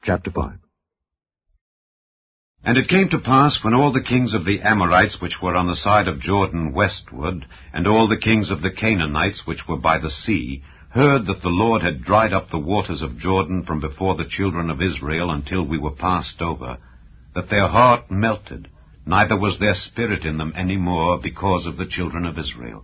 Chapter 5. And it came to pass, when all the kings of the Amorites which were on the side of Jordan westward, and all the kings of the Canaanites which were by the sea, heard that the Lord had dried up the waters of Jordan from before the children of Israel until we were passed over, that their heart melted, neither was there spirit in them any more because of the children of Israel.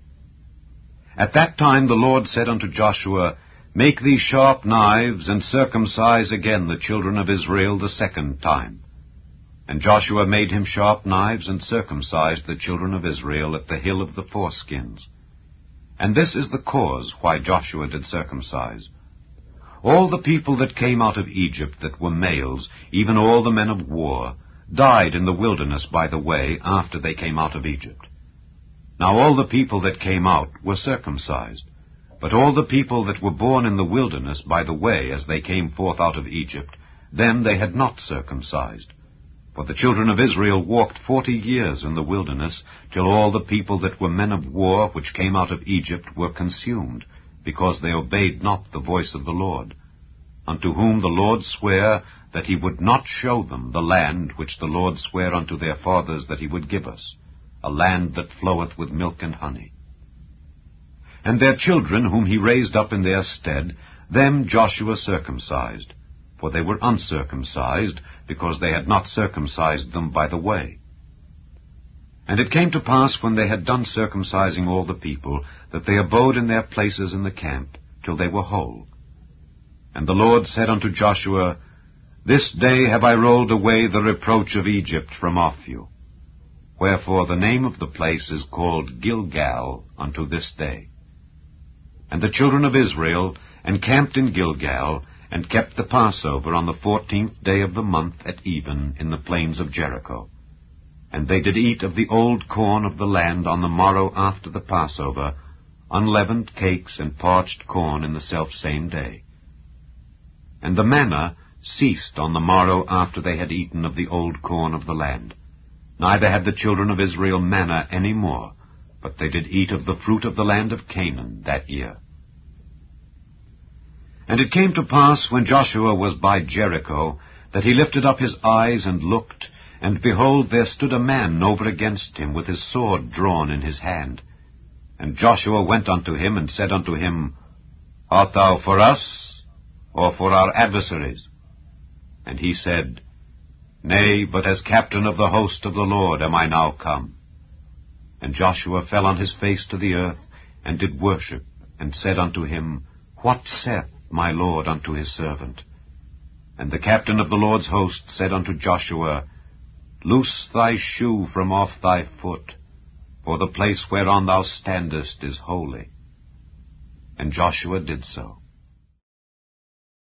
At that time the Lord said unto Joshua, Make thee sharp knives, and circumcise again the children of Israel the second time. And Joshua made him sharp knives, and circumcised the children of Israel at the hill of the foreskins. And this is the cause why Joshua did circumcise. All the people that came out of Egypt that were males, even all the men of war, died in the wilderness by the way after they came out of Egypt. Now all the people that came out were circumcised, but all the people that were born in the wilderness by the way as they came forth out of Egypt, them they had not circumcised. For the children of Israel walked 40 years in the wilderness, till all the people that were men of war which came out of Egypt were consumed, because they obeyed not the voice of the Lord, unto whom the Lord sware that he would not show them the land which the Lord sware unto their fathers that he would give us, a land that floweth with milk and honey. And their children whom he raised up in their stead, them Joshua circumcised, for they were uncircumcised, because they had not circumcised them by the way. And it came to pass, when they had done circumcising all the people, that they abode in their places in the camp, till they were whole. And the Lord said unto Joshua, This day have I rolled away the reproach of Egypt from off you. Wherefore the name of the place is called Gilgal unto this day. And the children of Israel encamped in Gilgal, and kept the Passover on the 14th day of the month at even in the plains of Jericho. And they did eat of the old corn of the land on the morrow after the Passover, unleavened cakes and parched corn in the selfsame day. And the manna ceased on the morrow after they had eaten of the old corn of the land. Neither had the children of Israel manna any more, but they did eat of the fruit of the land of Canaan that year. And it came to pass, when Joshua was by Jericho, that he lifted up his eyes and looked, and behold, there stood a man over against him, with his sword drawn in his hand. And Joshua went unto him, and said unto him, Art thou for us, or for our adversaries? And he said, Nay, but as captain of the host of the Lord am I now come. And Joshua fell on his face to the earth, and did worship, and said unto him, What saith my Lord unto his servant? And the captain of the Lord's host said unto Joshua, Loose thy shoe from off thy foot, for the place whereon thou standest is holy. And Joshua did so.